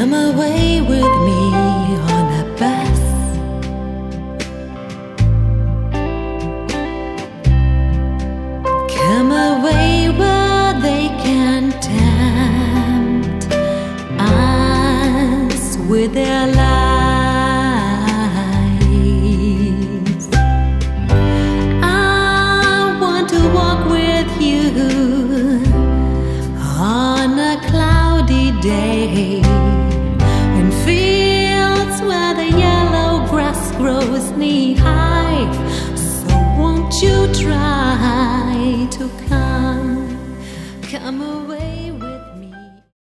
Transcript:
Come away with me on a bus. Come away where they can tempt us with their lies. I want to walk with you on a cloudy day, in fields where the yellow grass grows knee-high. So won't you try to come away with